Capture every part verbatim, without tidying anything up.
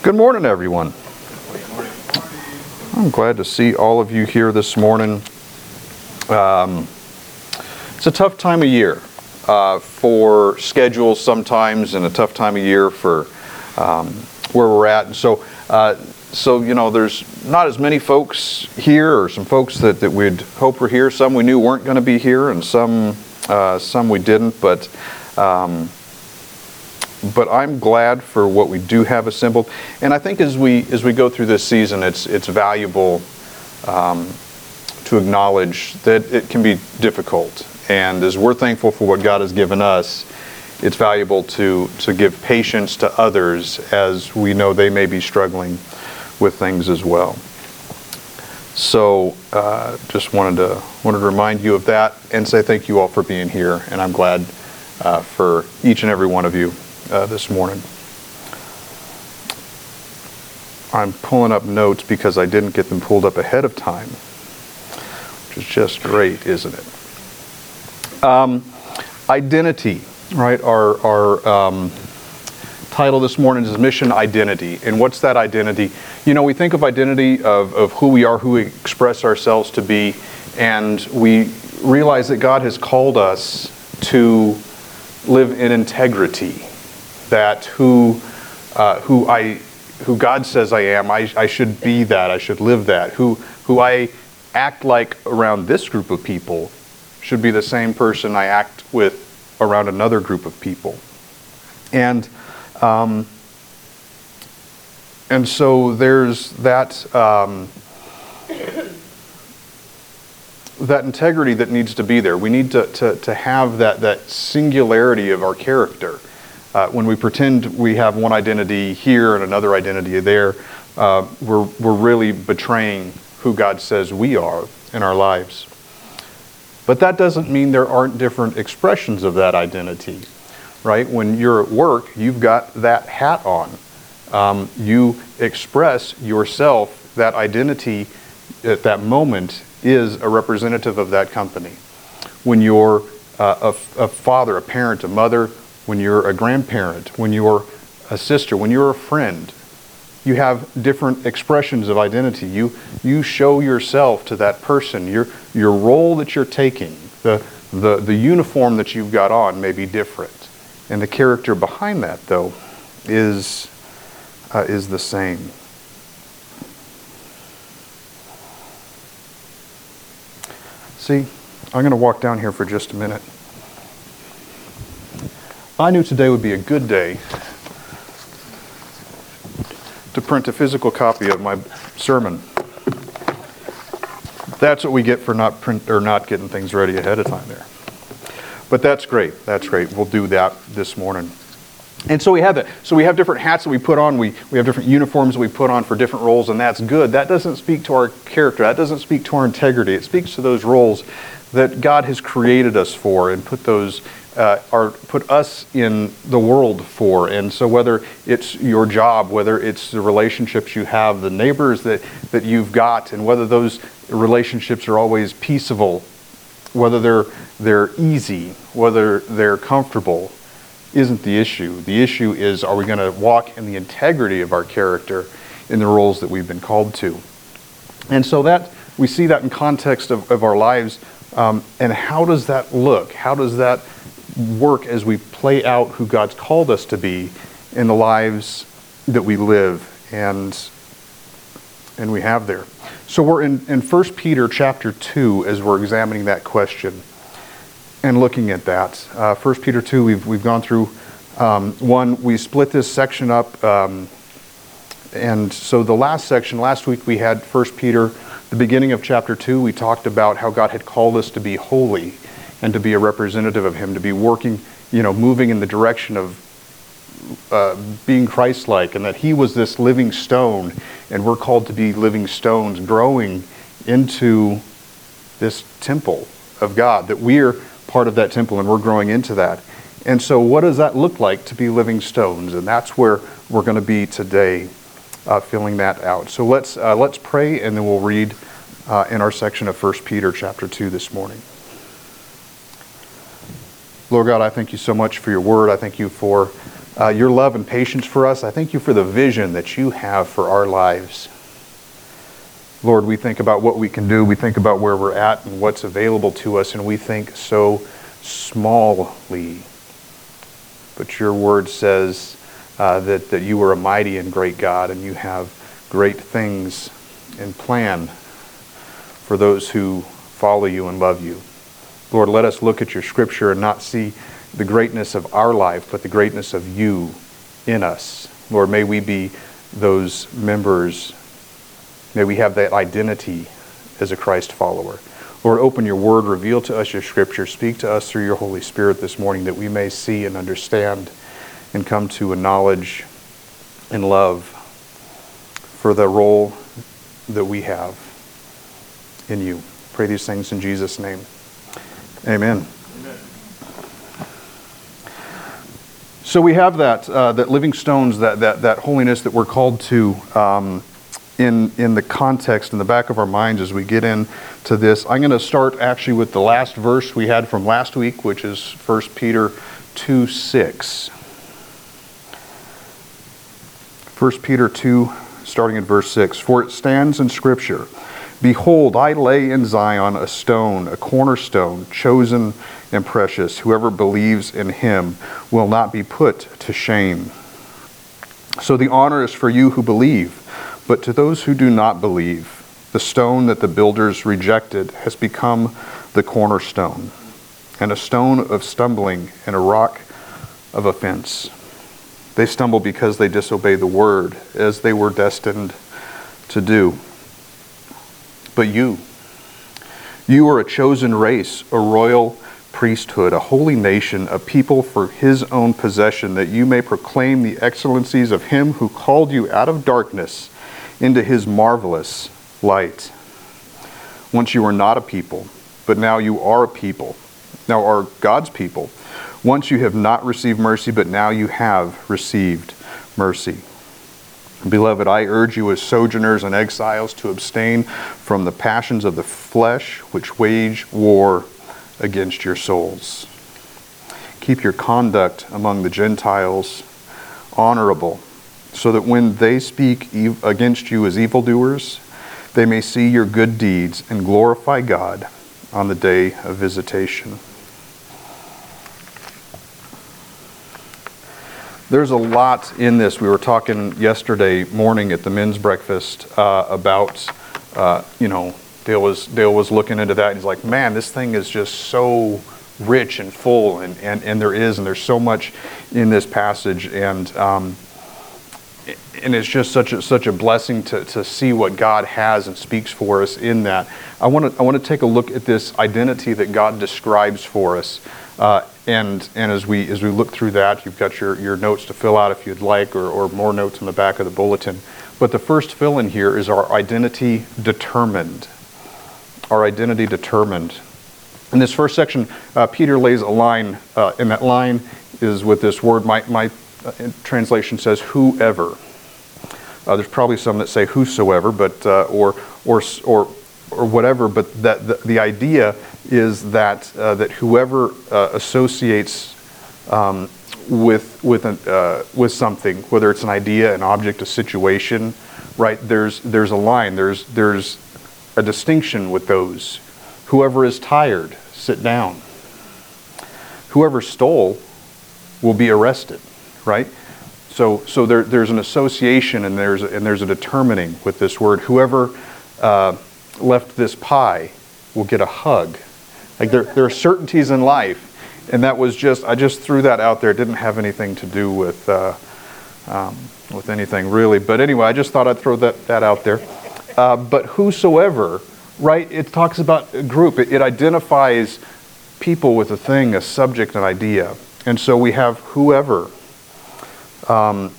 Good morning, everyone. I'm glad to see all of you here this morning. Um, it's a tough time of year uh, for schedules sometimes, and a tough time of year for um, where we're at. And so, uh, so you know, there's not as many folks here, or some folks that, that we'd hope were here. Some we knew weren't going to be here, and some uh, some we didn't. But um, But I'm glad for what we do have assembled, and I think as we as we go through this season, it's it's valuable um, to acknowledge that it can be difficult. And as we're thankful for what God has given us, it's valuable to to give patience to others as we know they may be struggling with things as well. So uh, just wanted to wanted to remind you of that and say thank you all for being here, and I'm glad uh, for each and every one of you. Uh, this morning. I'm pulling up notes because I didn't get them pulled up ahead of time, which is just great, isn't it? Um, identity, right? Our, our um, title this morning is Mission Identity. And what's that identity? You know, we think of identity of, of who we are, who we express ourselves to be, and we realize that God has called us to live in integrity. That who uh, who I who God says I am, I, I should be that, I should live that. Who who I act like around this group of people should be the same person I act with around another group of people. And um, and so there's that um, that integrity that needs to be there. We need to to, to have that that singularity of our character. Uh, when we pretend we have one identity here and another identity there, uh, we're we're really betraying who God says we are in our lives. But that doesn't mean there aren't different expressions of that identity, right? When you're at work, you've got that hat on. Um, you express yourself. That identity at that moment is a representative of that company. When you're uh, a, a father, a parent, a mother, when you're a grandparent, when you're a sister, when you're a friend, you have different expressions of identity. You you show yourself to that person. Your your role that you're taking, the the the uniform that you've got on may be different, and the character behind that though is uh, is the same. See, I'm going to walk down here for just a minute. I knew today would be a good day to print a physical copy of my sermon. That's what we get for not print or not getting things ready ahead of time there. But that's great. That's great. We'll do that this morning. And so we have that. So we have different hats that we put on. We we have different uniforms that we put on for different roles, and that's good. That doesn't speak to our character. That doesn't speak to our integrity. It speaks to those roles that God has created us for and put those Uh, are put us in the world for. And so whether it's your job, whether it's the relationships you have, the neighbors that, that you've got, and whether those relationships are always peaceable, whether they're they're easy, whether they're comfortable, isn't the issue. The issue is, are we going to walk in the integrity of our character in the roles that we've been called to? And so that we see that in context of, of our lives. Um, and how does that look? How does that work as we play out who God's called us to be in the lives that we live and and we have there? So we're in, in First Peter chapter two as we're examining that question and looking at that. Uh, First Peter two, we've we've gone through um, one. We split this section up, um, and so the last section last week we had First Peter, the beginning of chapter two. We talked about how God had called us to be holy and to be a representative of Him, to be working, you know, moving in the direction of uh, being Christ-like, and that He was this living stone, and we're called to be living stones growing into this temple of God, that we're part of that temple and we're growing into that. And so what does that look like to be living stones? And that's where we're going to be today, uh, filling that out. So let's uh, let's pray, and then we'll read uh, in our section of First Peter chapter two this morning. Lord God, I thank you so much for your word. I thank you for uh, your love and patience for us. I thank you for the vision that you have for our lives. Lord, we think about what we can do. We think about where we're at and what's available to us, and we think so smallly. But your word says uh, that, that you are a mighty and great God, and you have great things in plan for those who follow you and love you. Lord, let us look at your scripture and not see the greatness of our life, but the greatness of you in us. Lord, may we be those members. May we have that identity as a Christ follower. Lord, open your word, reveal to us your scripture, speak to us through your Holy Spirit this morning that we may see and understand and come to a knowledge and love for the role that we have in you. Pray these things in Jesus' name. Amen. Amen. So we have that uh, that living stones, that that that holiness that we're called to um, in in the context in the back of our minds as we get into this. I'm going to start actually with the last verse we had from last week, which is First Peter two six. First Peter two, starting in verse six. For it stands in Scripture, behold, I lay in Zion a stone, a cornerstone, chosen and precious. Whoever believes in him will not be put to shame. So the honor is for you who believe. But to those who do not believe, the stone that the builders rejected has become the cornerstone, and a stone of stumbling and a rock of offense. They stumble because they disobey the word, as they were destined to do. But you, you are a chosen race, a royal priesthood, a holy nation, a people for his own possession, that you may proclaim the excellencies of him who called you out of darkness into his marvelous light. Once you were not a people, but now you are a people. Now are God's people. Once you have not received mercy, but now you have received mercy. Beloved, I urge you as sojourners and exiles to abstain from the passions of the flesh, which wage war against your souls. Keep your conduct among the Gentiles honorable, so that when they speak against you as evildoers, they may see your good deeds and glorify God on the day of visitation. There's a lot in this. We were talking yesterday morning at the men's breakfast uh, about, uh, you know, Dale was Dale was looking into that, and he's like, man, this thing is just so rich and full, and, and, and there is, and there's so much in this passage, and um, and it's just such a such a blessing to, to see what God has and speaks for us in that. I want to I want to take a look at this identity that God describes for us, uh, and and as we as we look through that, you've got your, your notes to fill out if you'd like, or, or more notes in the back of the bulletin. But the first fill in here is our identity determined. Our identity determined. In this first section, uh, Peter lays a line, uh, and that line is with this word. My my uh, translation says whoever. Uh, there's probably some that say whosoever, but uh, or or or or whatever. But that the, the idea is that uh, that whoever uh, associates um, with with an, uh, with something, whether it's an idea, an object, a situation, right? There's there's a line. There's there's a distinction with those. Whoever is tired, sit down. Whoever stole will be arrested, right? So, so there, there's an association, and there's a, and there's a determining with this word. Whoever uh, left this pie will get a hug. Like there, there are certainties in life, and that was just I just threw that out there. It didn't have anything to do with uh, um, with anything really. But anyway, I just thought I'd throw that that out there. Uh, but whosoever, right? It talks about a group. It, it identifies people with a thing, a subject, an idea, and so we have whoever. Um,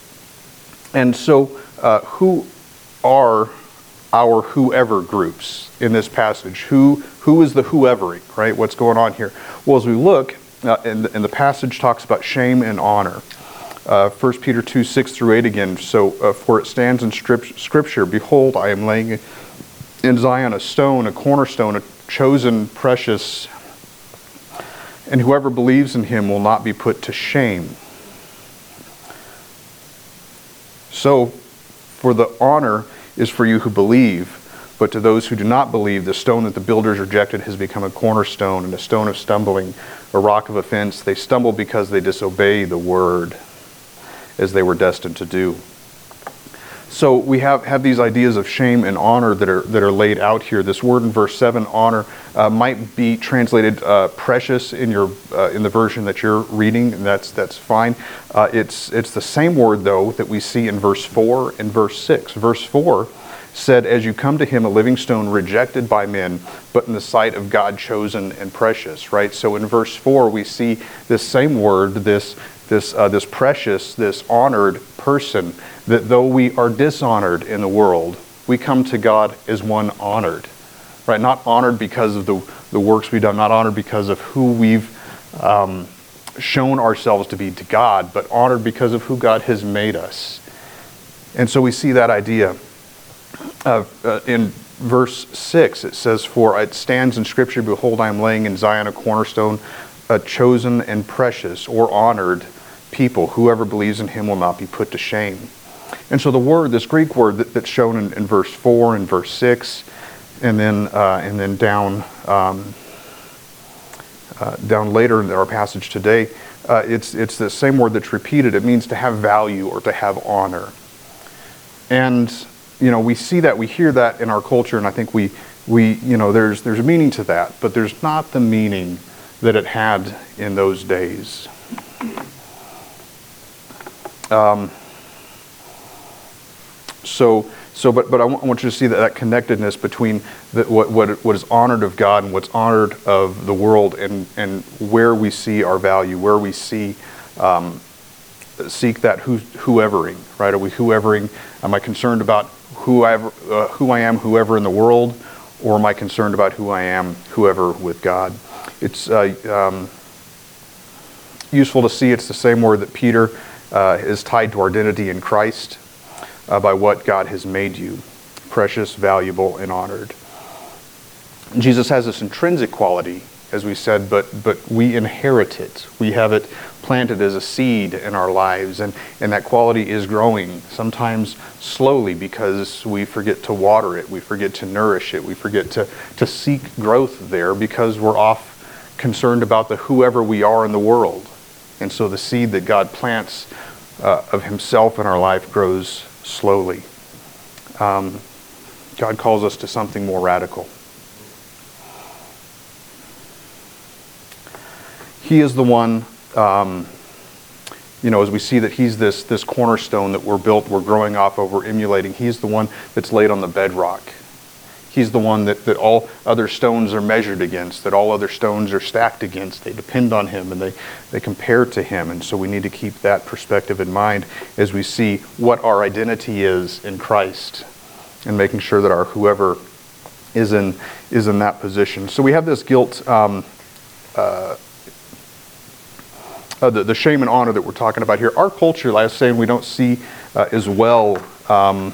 and so, uh, who are our whoever groups in this passage? Who who is the whoevering, right? What's going on here? Well, as we look, uh, and, and the passage talks about shame and honor. Uh, First Peter two, six through eight again. So, uh, for it stands in Scripture, behold, I am laying in Zion a stone, a cornerstone, a chosen, precious, and whoever believes in him will not be put to shame. So, for the honor is for you who believe, but to those who do not believe, the stone that the builders rejected has become a cornerstone and a stone of stumbling, a rock of offense. They stumble because they disobey the word, as they were destined to do. So we have, have these ideas of shame and honor that are that are laid out here. This word in verse seven, honor, uh, might be translated uh, precious in your uh, in the version that you're reading, and that's that's fine. Uh, it's it's the same word though that we see in verse four and verse six. Verse four said, "As you come to him, a living stone rejected by men, but in the sight of God chosen and precious." Right. So in verse four we see this same word, this this uh, this precious, this honored person. That though we are dishonored in the world, we come to God as one honored, right? Not honored because of the, the works we've done, not honored because of who we've um, shown ourselves to be to God, but honored because of who God has made us. And so we see that idea. Uh, uh, in verse six, it says, "For it stands in Scripture, behold, I am laying in Zion a cornerstone, a chosen and precious," or honored people. "Whoever believes in him will not be put to shame." And so the word, this Greek word that, that's shown in, in verse four and verse six, and then uh, and then down um, uh, down later in our passage today, uh, it's it's the same word that's repeated. It means to have value or to have honor. And you know we see that, we hear that in our culture, and I think we we you know there's there's a meaning to that, but there's not the meaning that it had in those days. Um. So, so, but, but I want you to see that, that connectedness between the, what, what, what is honored of God and what's honored of the world, and, and where we see our value, where we see, um, seek that who, whoevering, right? Are we whoevering? Am I concerned about who I, uh, who I am, whoever in the world, or am I concerned about who I am, whoever with God? It's uh, um, useful to see it's the same word that Peter uh, is tied to our identity in Christ. Uh, by what God has made you, precious, valuable, and honored. Jesus has this intrinsic quality, as we said, but but we inherit it. We have it planted as a seed in our lives, and, and that quality is growing, sometimes slowly because we forget to water it, we forget to nourish it, we forget to, to seek growth there because we're off concerned about the whoever we are in the world. And so the seed that God plants uh, of himself in our life grows slowly. Um, God calls us to something more radical. He is the one, um, you know, as we see that he's this this cornerstone that we're built, we're growing off of, we're emulating. He's the one that's laid on the bedrock. He's the one that, that all other stones are measured against, that all other stones are stacked against. They depend on him and they, they compare to him. And so we need to keep that perspective in mind as we see what our identity is in Christ and making sure that our whoever is in is in that position. So we have this guilt, um, uh, uh, the, the shame and honor that we're talking about here. Our culture, like I was saying, we don't see uh, as well um,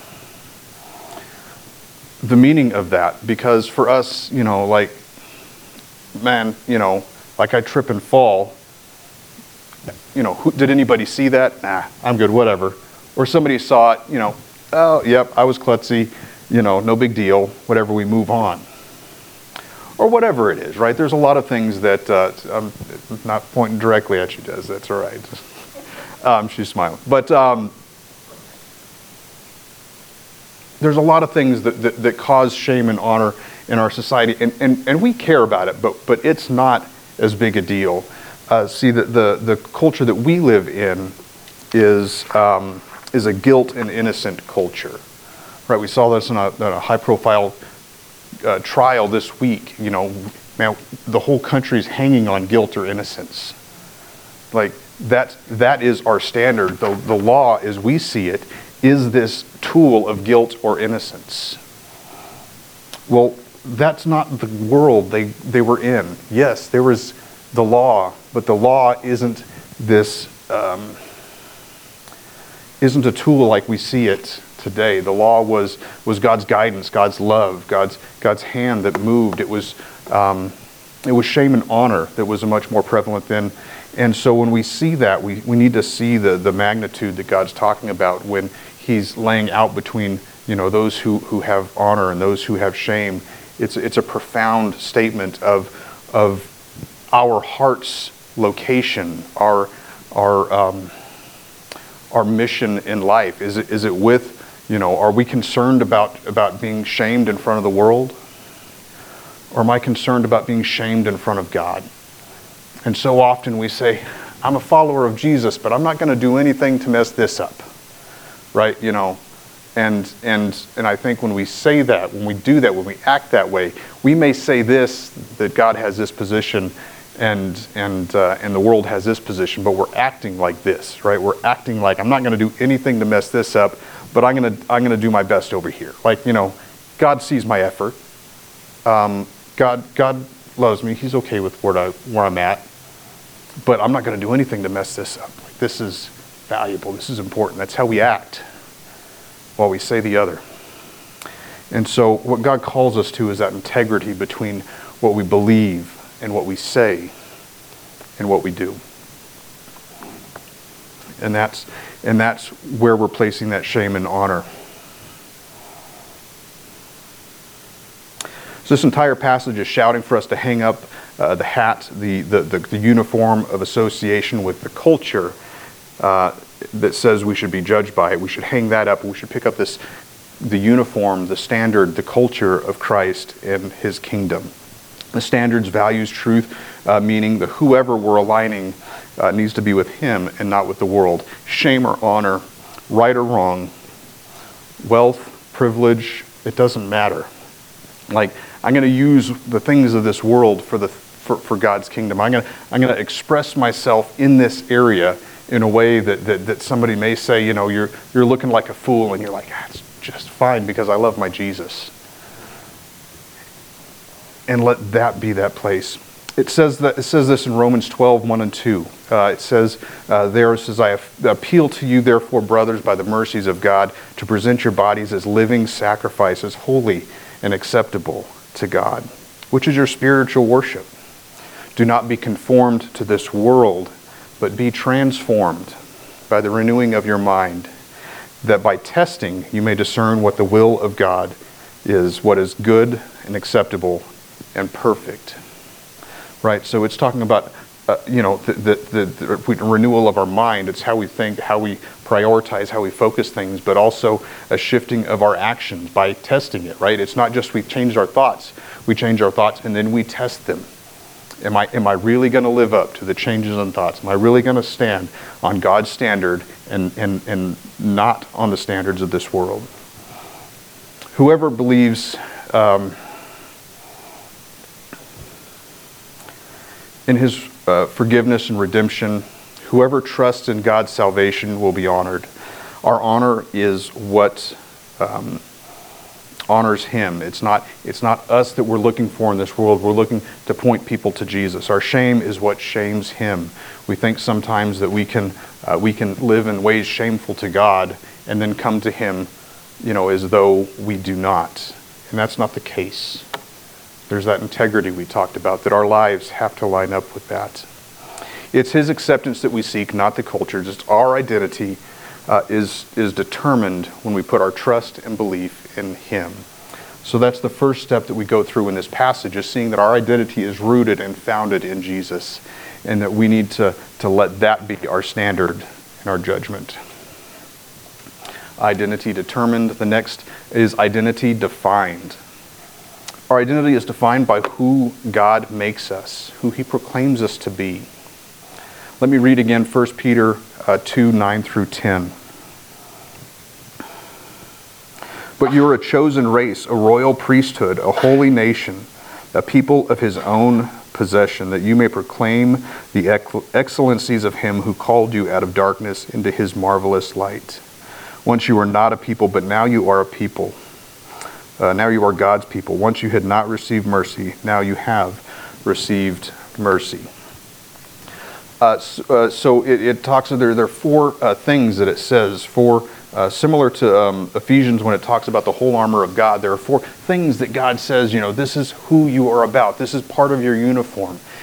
the meaning of that, because for us, you know, like, man, you know, like I trip and fall, you know, who, did anybody see that? Nah, I'm good, whatever. Or somebody saw it, you know, oh, yep, I was klutzy, you know, no big deal, whatever, we move on. Or whatever it is, right? There's a lot of things that, uh, I'm not pointing directly at you, Des, that's all right. um, she's smiling. But, um, there's a lot of things that, that, that cause shame and honor in our society, and, and, and we care about it, but but it's not as big a deal. Uh, see, the, the, the culture that we live in is um, is a guilt and innocent culture, right? We saw this in a, in a high-profile uh, trial this week. You know, man, the whole country's hanging on guilt or innocence. Like that that is our standard. The the law, as we see it, is this tool of guilt or innocence. Well, that's not the world they, they were in. Yes, there was the law, but the law isn't this, um, isn't a tool like we see it today. The law was was God's guidance, God's love, God's God's hand that moved. It was um, it was shame and honor that was much more prevalent then And so when we see that, we, we need to see the, the magnitude that God's talking about when he's laying out between, you know, those who, who have honor and those who have shame. It's, it's a profound statement of, of our heart's location, our, our, um, our mission in life. Is it, is it with, you know, are we concerned about, about being shamed in front of the world? Or am I concerned about being shamed in front of God? And so often we say, I'm a follower of Jesus, but I'm not going to do anything to mess this up. Right? You know, and and and I think when we say that, when we do that, when we act that way, we may say this, that God has this position and and uh, and the world has this position, but we're acting like this, right? We're acting like I'm not going to do anything to mess this up, but I'm going to I'm going to do my best over here. Like, you know, God sees my effort. Um, God God loves me. He's okay with where I where I'm at, but I'm not going to do anything to mess this up. Like, this is valuable. This is important. That's how we act while we say the other. And so what God calls us to is that integrity between what we believe and what we say and what we do. And that's and that's where we're placing that shame and honor. So this entire passage is shouting for us to hang up uh, the hat, the, the, the, the uniform of association with the culture uh, that says we should be judged by it. We should hang that up. We should pick up this, the uniform, the standard, the culture of Christ and his kingdom. The standards, values, truth, uh, meaning that whoever we're aligning uh, needs to be with him and not with the world. Shame or honor, right or wrong, wealth, privilege, it doesn't matter. Like, I'm going to use the things of this world for the for, for God's kingdom. I'm going to I'm going to express myself in this area in a way that, that that somebody may say, you know, you're you're looking like a fool, and you're like, that's just fine because I love my Jesus. And let that be that place. It says that it says this in Romans twelve, one and two. Uh, it says uh, there, it says, I appeal to you, therefore, brothers, by the mercies of God, to present your bodies as living sacrifices, holy and acceptable to God, which is your spiritual worship. Do not be conformed to this world, but be transformed by the renewing of your mind, that by testing you may discern what the will of God is, what is good and acceptable and perfect. Right? So it's talking about, uh, you know, the, the, the, the renewal of our mind. It's how we think, how we prioritize, how we focus things, but also a shifting of our actions by testing it, right? It's not just we've changed our thoughts. We change our thoughts and then we test them. Am I, am I really going to live up to the changes in thoughts? Am I really going to stand on God's standard and, and, and not on the standards of this world? Whoever believes um, in his uh, forgiveness and redemption, whoever trusts in God's salvation will be honored. Our honor is what um, honors him. It's not, it's not us that we're looking for in this world. We're looking to point people to Jesus. Our shame is what shames him. We think sometimes that we can uh, we can live in ways shameful to God and then come to him, you know, as though we do not. And that's not the case. There's that integrity we talked about, that our lives have to line up with that. It's his acceptance that we seek, not the culture. Just our identity uh, is, is determined when we put our trust and belief in him. So that's the first step that we go through in this passage, is seeing that our identity is rooted and founded in Jesus, and that we need to, to let that be our standard and our judgment. Identity determined. The next is identity defined. Our identity is defined by who God makes us, who he proclaims us to be. Let me read again First Peter uh, two, nine through ten. But you are a chosen race, a royal priesthood, a holy nation, a people of his own possession, that you may proclaim the excellencies of him who called you out of darkness into his marvelous light. Once you were not a people, but now you are a people. Uh, now you are God's people. Once you had not received mercy, now you have received mercy. Uh, so, uh, so it, it talks, there, there are four uh, things that it says, four, uh, similar to um, Ephesians when it talks about the whole armor of God. There are four things that God says, you know, this is who you are about. This is part of your uniform.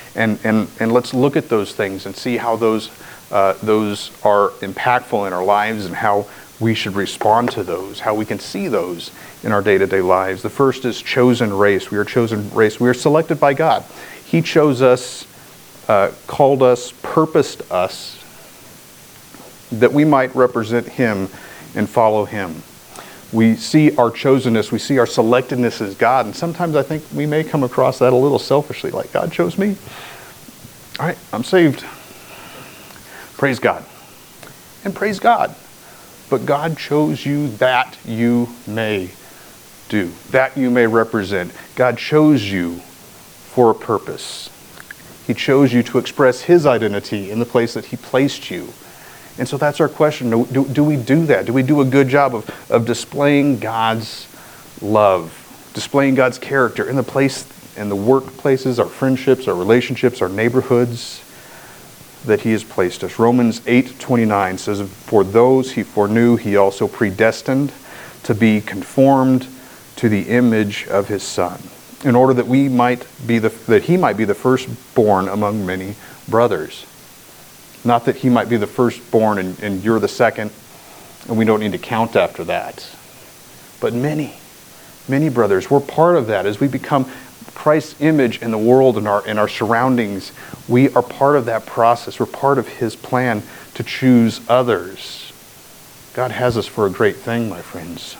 And, and, and let's look at those things and see how those, uh, those are impactful in our lives and how we should respond to those, how we can see those in our day-to-day lives. The first is chosen race. We are chosen race. We are selected by God. He chose us, uh, called us, purposed us, that we might represent Him and follow Him. We see our chosenness, we see our selectedness as God, and sometimes I think we may come across that a little selfishly, like, God chose me. All right, I'm saved. Praise God. And praise God. But God chose you that you may do, that you may represent. God chose you for a purpose. He chose you to express His identity in the place that He placed you. And so that's our question. Do, do, do we do that? Do we do a good job of, of displaying God's love, displaying God's character in the place, in the workplaces, our friendships, our relationships, our neighborhoods that He has placed us? Romans eight twenty-nine says, "For those He foreknew, He also predestined to be conformed to the image of His Son, in order that we might be the that He might be the firstborn among many brothers." Not that He might be the firstborn and, and you're the second, and we don't need to count after that. But many, many brothers, we're part of that. As we become Christ's image in the world and our, in our surroundings, we are part of that process. We're part of His plan to choose others. God has us for a great thing, my friends.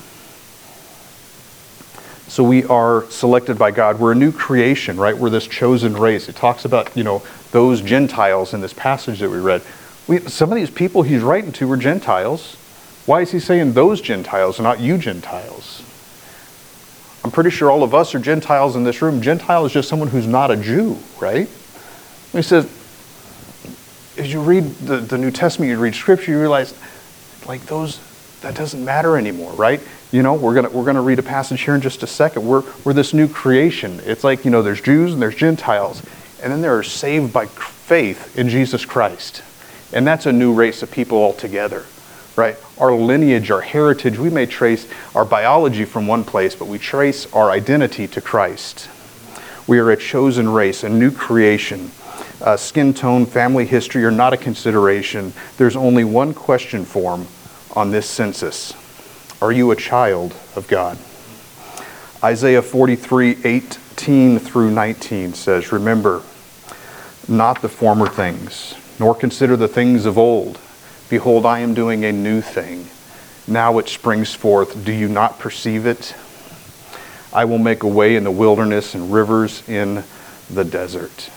So we are selected by God. We're a new creation, right? We're this chosen race. It talks about, you know, those Gentiles in this passage that we read. We, some of these people He's writing to were Gentiles. Why is He saying those Gentiles and not you Gentiles? I'm pretty sure all of us are Gentiles in this room. Gentile is just someone who's not a Jew, right? He says, as you read the, the New Testament, you read Scripture, you realize, like those, that doesn't matter anymore, right? You know, we're gonna we're gonna read a passage here in just a second. We're we're this new creation. It's like, you know, there's Jews and there's Gentiles, and then they're saved by faith in Jesus Christ, and that's a new race of people altogether, right? Our lineage, our heritage, we may trace our biology from one place, but we trace our identity to Christ. We are a chosen race, a new creation. Uh, skin tone, family history are not a consideration. There's only one question form on this census. Are you a child of God? Isaiah forty-three, eighteen through nineteen says, "Remember not the former things, nor consider the things of old. Behold, I am doing a new thing. Now it springs forth. Do you not perceive it? I will make a way in the wilderness and rivers in the desert."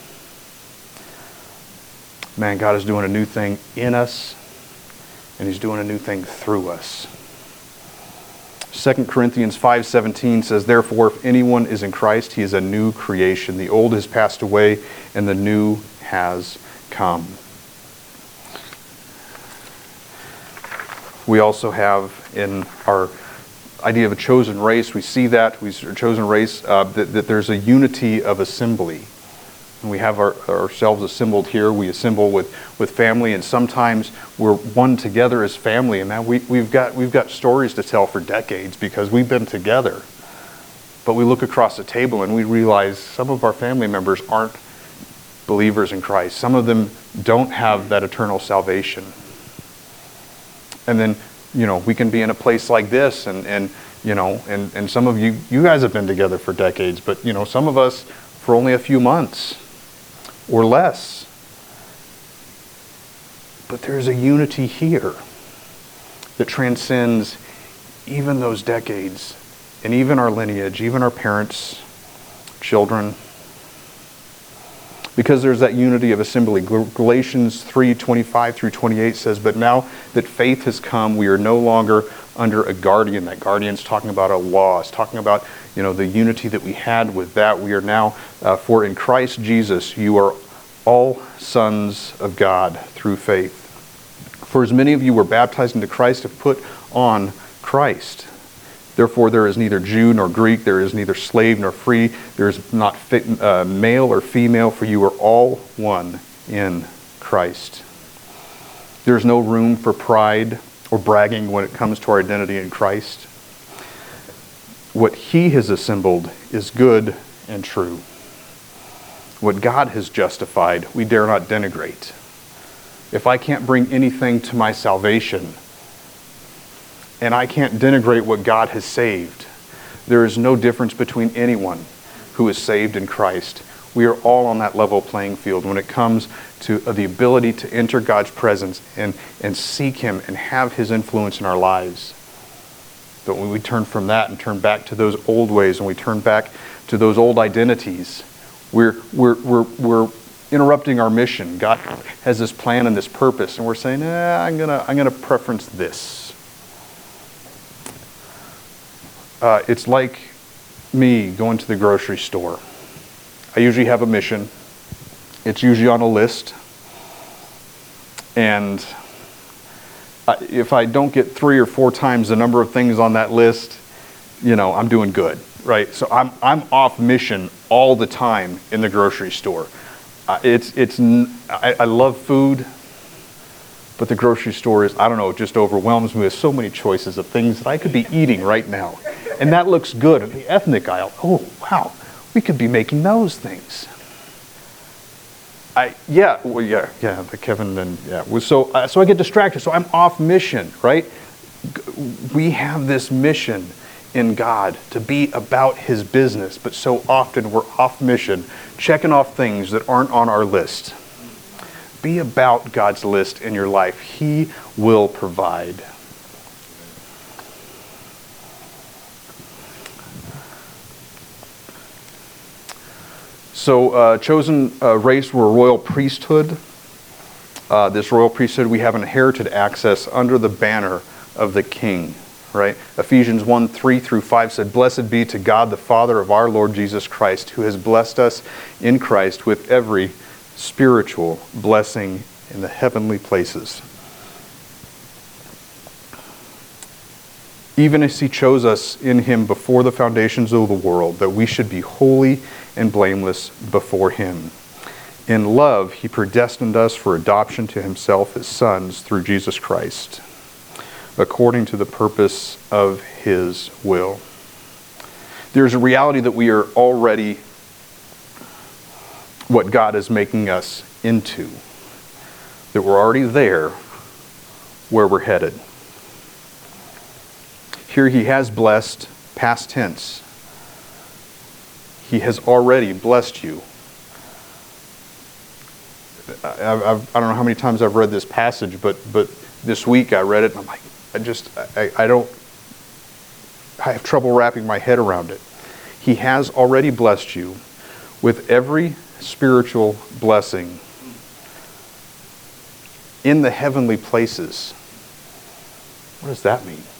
Man, God is doing a new thing in us, and He's doing a new thing through us. Second Corinthians five seventeen says, "Therefore, if anyone is in Christ, he is a new creation. The old has passed away, and the new has come." We also have in our idea of a chosen race, we see that, we a chosen race, uh, that, that there's a unity of assembly. And we have our, ourselves assembled here. We assemble with, with family, and sometimes we're one together as family. And man, we, we've got we've got stories to tell for decades because we've been together. But we look across the table and we realize some of our family members aren't believers in Christ. Some of them don't have that eternal salvation. And then, you know, we can be in a place like this, and, and you know, and, and some of you, you guys have been together for decades, but, you know, some of us for only a few months or less. But there's a unity here that transcends even those decades and even our lineage, even our parents, children, because there's that unity of assembly. Galatians three twenty-five through twenty-eight says, "But now that faith has come, we are no longer under a guardian." That guardian's talking about a law. It's talking about, you know, the unity that we had with that. We are now, uh, for in Christ Jesus, you are all sons of God through faith. For as many of you were baptized into Christ have put on Christ. Therefore, there is neither Jew nor Greek, there is neither slave nor free, there is not fit, uh, male or female, for you are all one in Christ. There is no room for pride or bragging when it comes to our identity in Christ. What He has assembled is good and true. What God has justified, we dare not denigrate. If I can't bring anything to my salvation, and I can't denigrate what God has saved, there is no difference between anyone who is saved in Christ. We are all on that level playing field when it comes to the ability to enter God's presence and, and seek Him and have His influence in our lives. But when we turn from that and turn back to those old ways, and we turn back to those old identities, we're, we're, we're, we're interrupting our mission. God has this plan and this purpose, and we're saying, eh, I'm gonna, I'm gonna preference this. Uh, it's like me going to the grocery store. I usually have a mission. It's usually on a list. And if I don't get three or four times the number of things on that list, you know, I'm doing good, right? So I'm I'm off mission all the time in the grocery store. Uh, it's it's I, I love food, but the grocery store is, I don't know, it just overwhelms me with so many choices of things that I could be eating right now. And that looks good. And the ethnic aisle, oh, wow, we could be making those things. I yeah, well, yeah, yeah, the Kevin and yeah. So uh, so I get distracted. So I'm off mission, right? We have this mission in God to be about His business, but so often we're off mission, checking off things that aren't on our list. Be about God's list in your life. He will provide. So, uh, chosen uh, race, we're a royal priesthood. Uh, this royal priesthood, we have inherited access under the banner of the King, right? Ephesians one, three through five said, "Blessed be to God, the Father of our Lord Jesus Christ, who has blessed us in Christ with every spiritual blessing in the heavenly places. Even as He chose us in Him before the foundations of the world, that we should be holy and blameless before Him. In love, He predestined us for adoption to Himself as sons through Jesus Christ, according to the purpose of His will." There's a reality that we are already what God is making us into, that we're already there where we're headed. Here He has blessed, past tense. He has already blessed you. I, I've, I don't know how many times I've read this passage, but but this week I read it and I'm like, I just, I, I don't, I have trouble wrapping my head around it. He has already blessed you with every spiritual blessing in the heavenly places. What does that mean?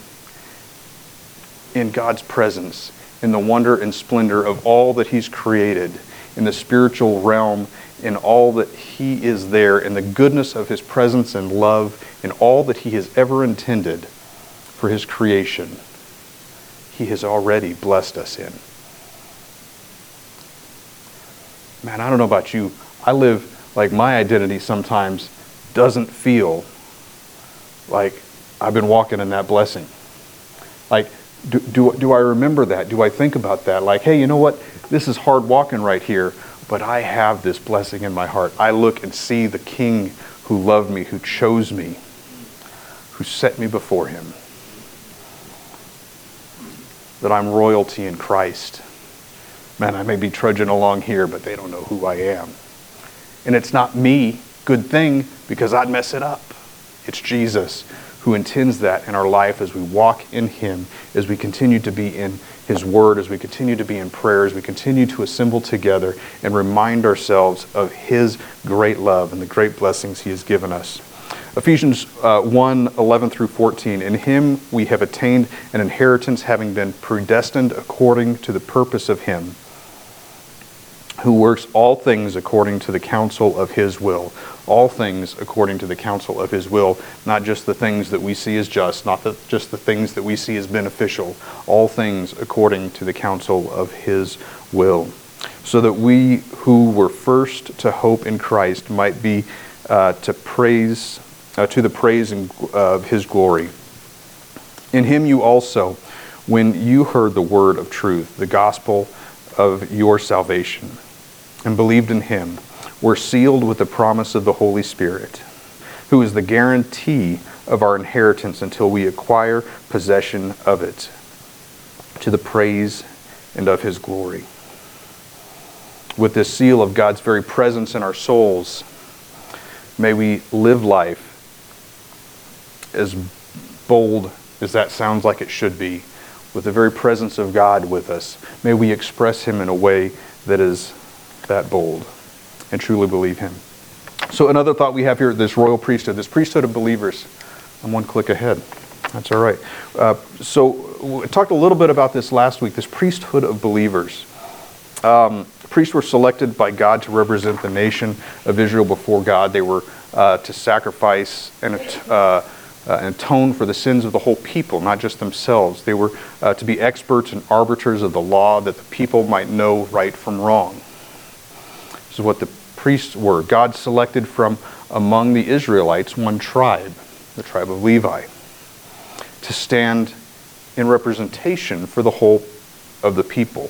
In God's presence, in the wonder and splendor of all that He's created, in the spiritual realm, in all that He is there, in the goodness of His presence and love, in all that He has ever intended for His creation, He has already blessed us in. Man, I don't know about you. I live like my identity sometimes doesn't feel like I've been walking in that blessing. Like, Do, do, do I remember that? Do I think about that? Like, hey, you know what? This is hard walking right here, but I have this blessing in my heart. I look and see the King who loved me, who chose me, who set me before Him. That I'm royalty in Christ. Man, I may be trudging along here, but they don't know who I am. And it's not me, good thing, because I'd mess it up. It's Jesus who intends that in our life as we walk in Him, as we continue to be in His Word, as we continue to be in prayer, as we continue to assemble together and remind ourselves of His great love and the great blessings He has given us. Ephesians uh, one, eleven through fourteen, "In Him we have attained an inheritance, having been predestined according to the purpose of Him, who works all things according to the counsel of His will." All things according to the counsel of His will, not just the things that we see as just, not the, just the things that we see as beneficial. All things according to the counsel of His will, so that we who were first to hope in Christ might be uh, to praise, uh, to the praise and, uh, of His glory. In Him you also, when you heard the word of truth, the gospel of your salvation, and believed in him were sealed with the promise of the Holy Spirit, who is the guarantee of our inheritance until we acquire possession of it, to the praise and of his glory. With this seal of God's very presence in our souls, may we live life as bold as that sounds like it should be, with the very presence of God with us. May we express him in a way that is that bold and truly believe him. So another thought we have here, this royal priesthood, this priesthood of believers. I'm one click ahead. That's all right. Uh, so we talked a little bit about this last week, this priesthood of believers. Um, priests were selected by God to represent the nation of Israel before God. They were uh, to sacrifice and uh, uh, and atone for the sins of the whole people, not just themselves. They were uh, to be experts and arbiters of the law, that the people might know right from wrong. This is what the priests were. God selected from among the Israelites one tribe, the tribe of Levi, to stand in representation for the whole of the people.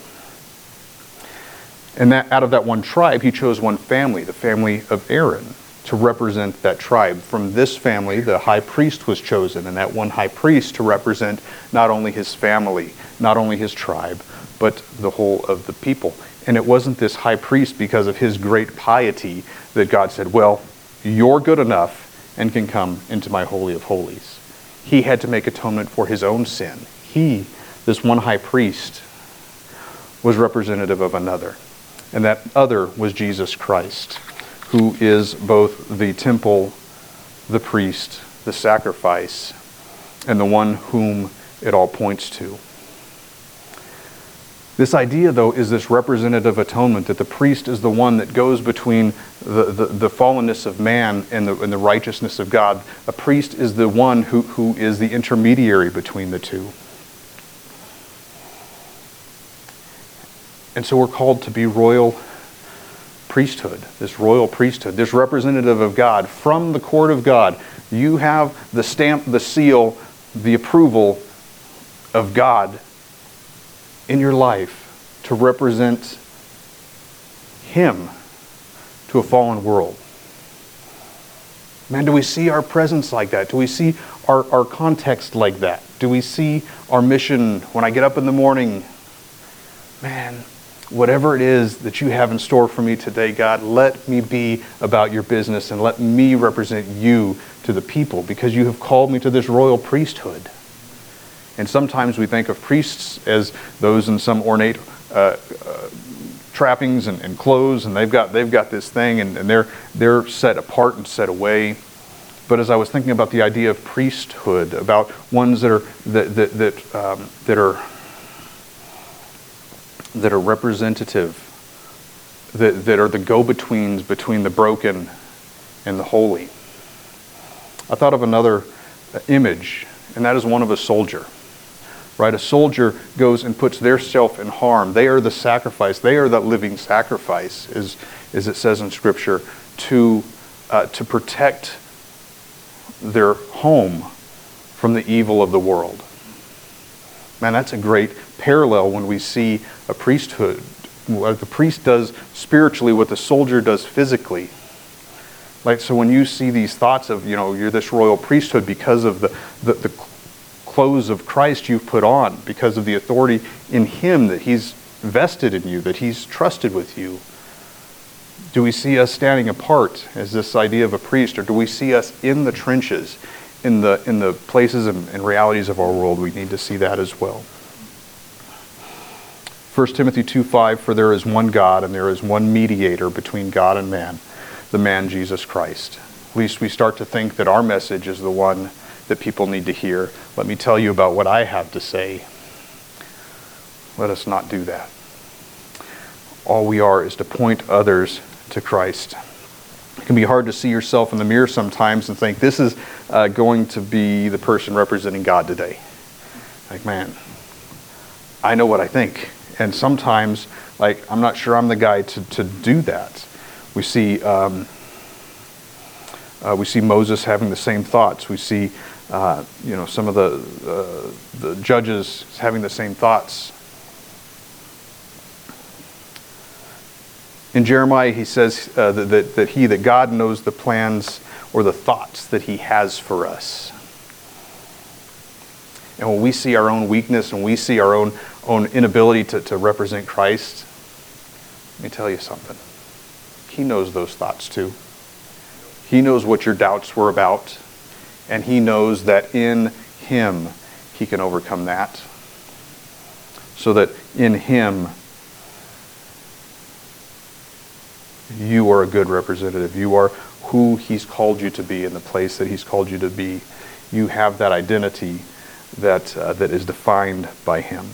And that out of that one tribe, he chose one family, the family of Aaron, to represent that tribe. From this family, the high priest was chosen, and that one high priest to represent not only his family, not only his tribe, but the whole of the people. And it wasn't this high priest, because of his great piety, that God said, well, you're good enough and can come into my Holy of Holies. He had to make atonement for his own sin. He, this one high priest, was representative of another. And that other was Jesus Christ, who is both the temple, the priest, the sacrifice, and the one whom it all points to. This idea, though, is this representative atonement, that the priest is the one that goes between the, the, the fallenness of man and the, and the righteousness of God. A priest is the one who, who is the intermediary between the two. And so we're called to be royal priesthood, this royal priesthood, this representative of God from the court of God. You have the stamp, the seal, the approval of God in your life to represent him to a fallen world. Man, do we see our presence like that? Do we see our, our context like that? Do we see our mission when I get up in the morning? Man, whatever it is that you have in store for me today, God, let me be about your business and let me represent you to the people, because you have called me to this royal priesthood. And sometimes we think of priests as those in some ornate uh, uh, trappings and, and clothes, and they've got they've got this thing, and, and they're they're set apart and set away. But as I was thinking about the idea of priesthood, about ones that are that that that, um, that are that are representative, that, that are the go-betweens between the broken and the holy. I thought of another image, and that is one of a soldier. Right? A soldier goes and puts their self in harm. They are the sacrifice. They are the living sacrifice, as, as it says in Scripture, to, uh, to protect their home from the evil of the world. Man, that's a great parallel when we see a priesthood. What the priest does spiritually, what the soldier does physically. Like, so when you see these thoughts of, you know, you're this royal priesthood because of the, the, the clothes of Christ you've put on, because of the authority in him that he's vested in you, that he's trusted with you. Do we see us standing apart as this idea of a priest, or do we see us in the trenches, in the in the places and, and realities of our world? We need to see that as well. First Timothy two five, for there is one God and there is one mediator between God and man, the man Jesus Christ. At least we start to think that our message is the one that people need to hear. Let me tell you about what I have to say. Let us not do that. All we are is to point others to Christ. It can be hard to see yourself in the mirror sometimes and think, this is uh, going to be the person representing God today. Like, man, I know what I think. And sometimes, like, I'm not sure I'm the guy to, to do that. We see um, uh, we see Moses having the same thoughts. We see uh, you know, some of the uh, the judges having the same thoughts. In Jeremiah, he says uh, that, that, that he, that God knows the plans or the thoughts that he has for us. And when we see our own weakness and we see our own, own inability to, to represent Christ, let me tell you something. He knows those thoughts too. He knows what your doubts were about. And he knows that in him he can overcome that. So that in him you are a good representative. You are who he's called you to be in the place that he's called you to be. You have that identity that uh, that is defined by him.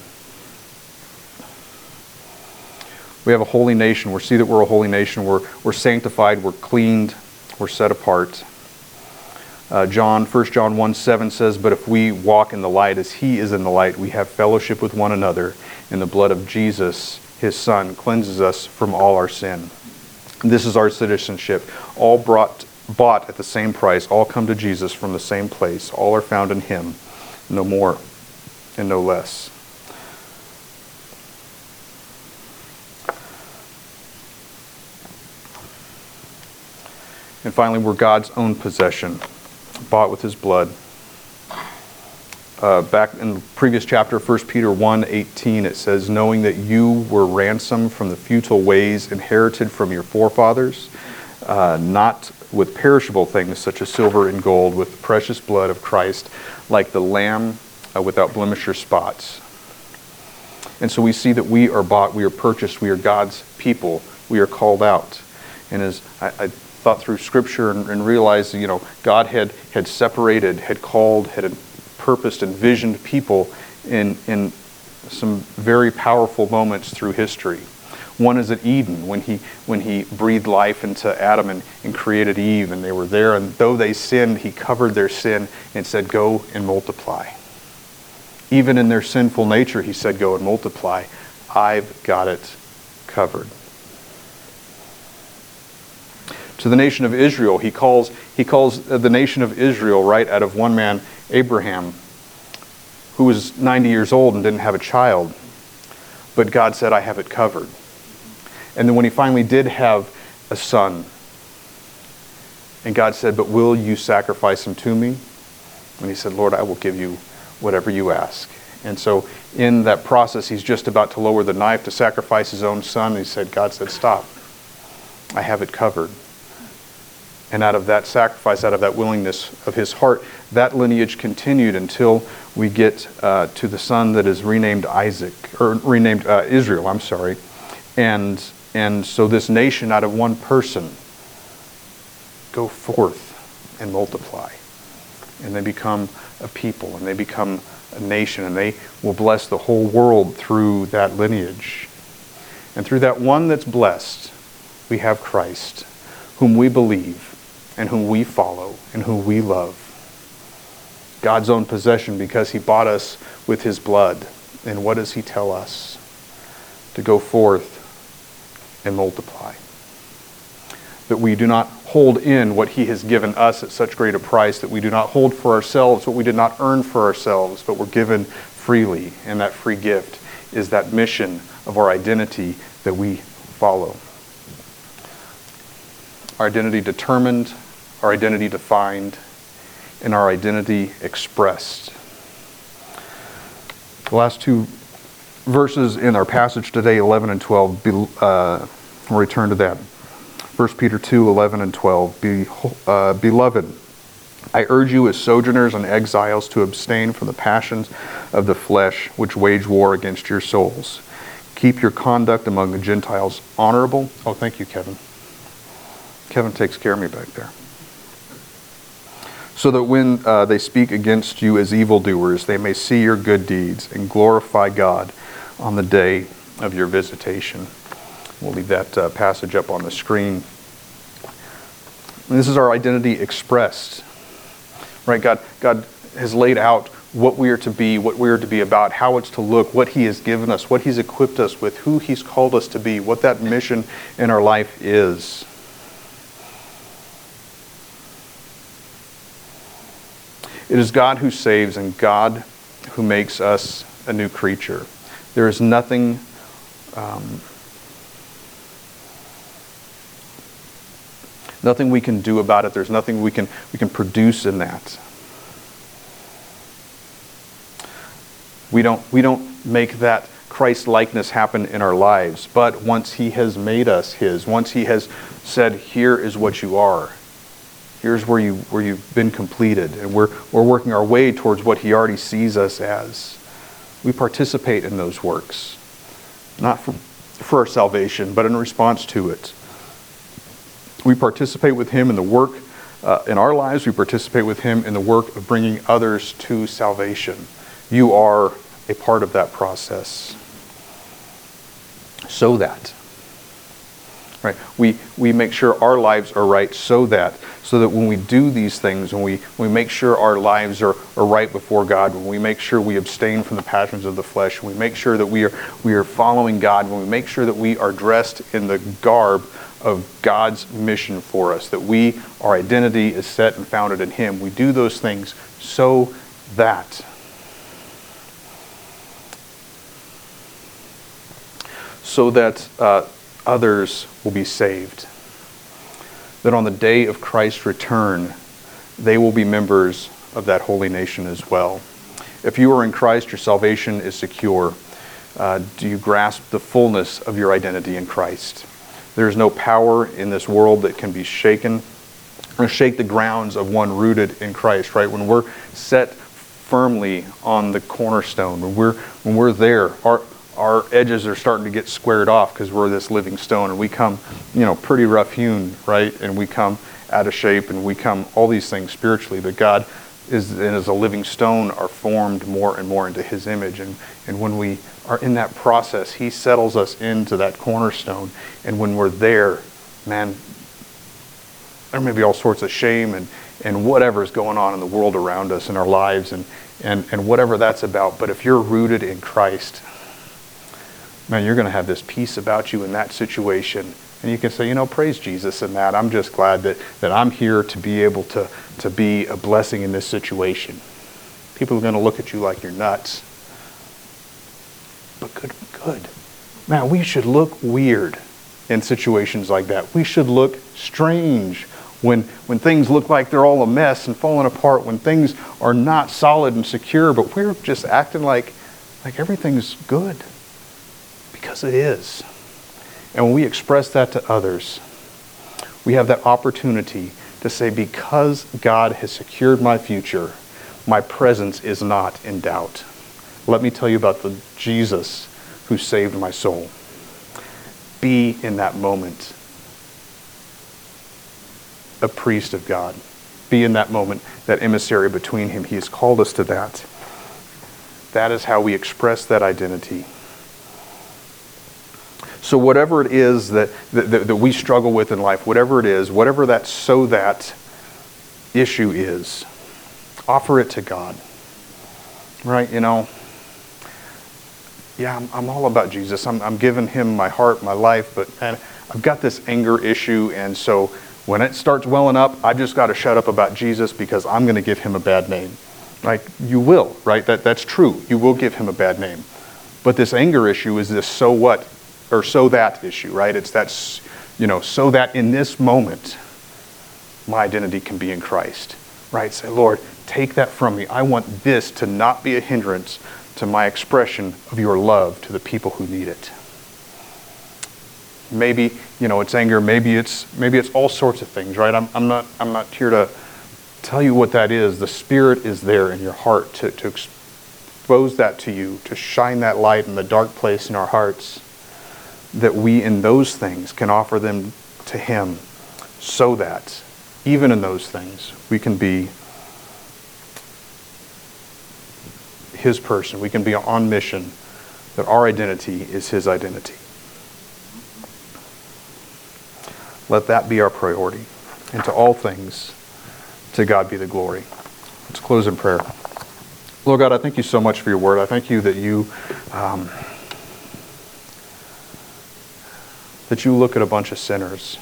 We have a holy nation. We see that we're a holy nation. We're, we're sanctified. We're cleaned. We're set apart. Uh, John, First John one seven says, "But if we walk in the light as he is in the light, we have fellowship with one another, and the blood of Jesus, his Son, cleanses us from all our sin." This is our citizenship. All brought, bought at the same price. All come to Jesus from the same place. All are found in him. No more and no less. And finally, we're God's own possession, bought with his blood. Uh, back in the previous chapter, First Peter one eighteen, it says, "Knowing that you were ransomed from the futile ways inherited from your forefathers, uh, not with perishable things such as silver and gold, with the precious blood of Christ, like the lamb uh, without blemish or spots." And so we see that we are bought, we are purchased, we are God's people, we are called out. And as I, I thought through Scripture and, and realized, you know, God had, had separated, had called, had purposed, envisioned people in, in some very powerful moments through history. One is at Eden, when he when he breathed life into Adam and, and created Eve, and they were there, and though they sinned, he covered their sin and said, "Go and multiply." Even in their sinful nature, he said, "Go and multiply. I've got it covered." To the nation of Israel, he calls he calls the nation of Israel right out of one man, Abraham, who was ninety years old and didn't have a child. But God said, "I have it covered." And then when he finally did have a son, and God said, "But will you sacrifice him to me?" And he said, "Lord, I will give you whatever you ask." And so in that process, he's just about to lower the knife to sacrifice his own son. And he said, God said, "Stop. I have it covered." And out of that sacrifice, out of that willingness of his heart, that lineage continued until we get uh, to the son that is renamed Isaac, or renamed uh, Israel, I'm sorry. And and so this nation out of one person go forth and multiply. And they become a people, and they become a nation, and they will bless the whole world through that lineage. And through that one that's blessed, we have Christ, whom we believe, and whom we follow, and whom we love. God's own possession, because he bought us with his blood. And what does he tell us? To go forth and multiply. That we do not hold in what he has given us at such great a price, that we do not hold for ourselves what we did not earn for ourselves, but were given freely. And that free gift is that mission of our identity that we follow. Our identity determined, our identity defined, and our identity expressed. The last two verses in our passage today, eleven and twelve, uh, we'll return to that. First Peter two, eleven and twelve. Be, uh, Beloved, I urge you as sojourners and exiles to abstain from the passions of the flesh which wage war against your souls. Keep your conduct among the Gentiles honorable. Oh, thank you, Kevin. Kevin takes care of me back there. So that when uh, they speak against you as evildoers, they may see your good deeds and glorify God on the day of your visitation. We'll leave that uh, passage up on the screen. And this is our identity expressed. Right? God, God has laid out what we are to be, what we are to be about, how it's to look, what he has given us, what he's equipped us with, who he's called us to be, what that mission in our life is. It is God who saves and God who makes us a new creature. There is nothing um, Nothing we can do about it. There's nothing we can we can produce in that. We don't we don't make that Christ likeness happen in our lives, but once he has made us his, once he has said, here is what you are, here's where you where you've been completed, and we're we're working our way towards what he already sees us as. We participate in those works, not for, for our salvation, but in response to it. We participate with him in the work uh, in our lives. We participate with him in the work of bringing others to salvation. You are a part of that process. So that, right? We we make sure our lives are right so that so that when we do these things, when we when we make sure our lives are, are right before God, when we make sure we abstain from the passions of the flesh, when we make sure that we are we are following God, when we make sure that we are dressed in the garb of God's mission for us, that we our identity is set and founded in him. We do those things so that so that uh, others will be saved. That on the day of Christ's return, they will be members of that holy nation as well. If you are in Christ, your salvation is secure. Uh, do you grasp the fullness of your identity in Christ? There is no power in this world that can be shaken or shake the grounds of one rooted in Christ, right? When we're set firmly on the cornerstone, when we're when we're there, our Our edges are starting to get squared off because we're this living stone, and we come, you know, pretty rough hewn, right? And we come out of shape, and we come all these things spiritually. But God is, and as a living stone, are formed more and more into his image. And, and when we are in that process, he settles us into that cornerstone. And when we're there, man, there may be all sorts of shame and, and whatever is going on in the world around us in our lives and, and, and whatever that's about. But if you're rooted in Christ, man, you're going to have this peace about you in that situation. And you can say, you know, praise Jesus in that. I'm just glad that, that I'm here to be able to, to be a blessing in this situation. People are going to look at you like you're nuts. But good, good. Man, we should look weird in situations like that. We should look strange when, when things look like they're all a mess and falling apart, when things are not solid and secure, but we're just acting like, like everything's good. Because it is. And when we express that to others, we have that opportunity to say, because God has secured my future, my presence is not in doubt. Let me tell you about the Jesus who saved my soul. Be in that moment a priest of God. Be in that moment that emissary between him. He has called us to that. That is how we express that identity. So whatever it is that, that, that we struggle with in life, whatever it is, whatever that so that issue is, offer it to God. Right? You know, yeah, I'm, I'm all about Jesus. I'm, I'm giving him my heart, my life, but man, I've got this anger issue, and so when it starts welling up, I've just got to shut up about Jesus because I'm going to give him a bad name. Right? You will, right? That, that's true. You will give him a bad name. But this anger issue is this so what? Or so that issue, right? It's that, you know, so that in this moment, my identity can be in Christ, right? Say, Lord, take that from me. I want this to not be a hindrance to my expression of your love to the people who need it. Maybe, you know, it's anger. Maybe it's maybe it's all sorts of things, right? I'm, I'm not I'm not here to tell you what that is. The Spirit is there in your heart to, to expose that to you, to shine that light in the dark place in our hearts, that we in those things can offer them to him, so that even in those things we can be his person. We can be on mission, that our identity is his identity. Let that be our priority. And to all things, to God be the glory. Let's close in prayer. Lord God, I thank you so much for your word. I thank you that you um, that you look at a bunch of sinners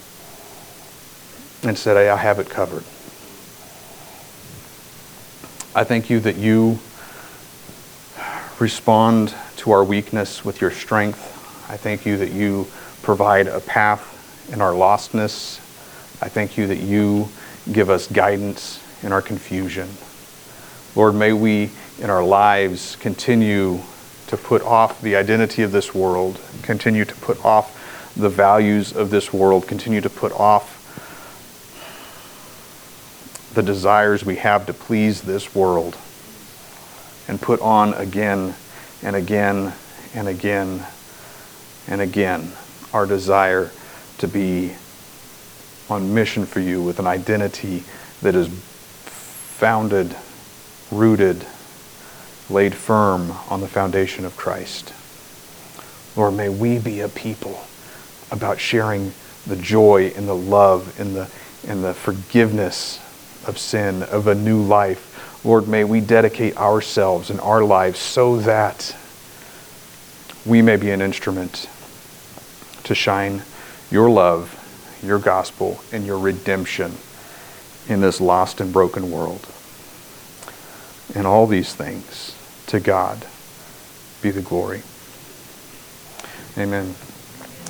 and said, hey, I have it covered. I thank you that you respond to our weakness with your strength. I thank you that you provide a path in our lostness. I thank you that you give us guidance in our confusion. Lord, may we in our lives continue to put off the identity of this world, continue to put off the values of this world, continue to put off the desires we have to please this world, and put on again and again and again and again our desire to be on mission for you with an identity that is founded, rooted, laid firm on the foundation of Christ. Lord, may we be a people about sharing the joy and the love and the, and the forgiveness of sin, of a new life. Lord, may we dedicate ourselves and our lives so that we may be an instrument to shine your love, your gospel, and your redemption in this lost and broken world. And all these things, to God be the glory. Amen.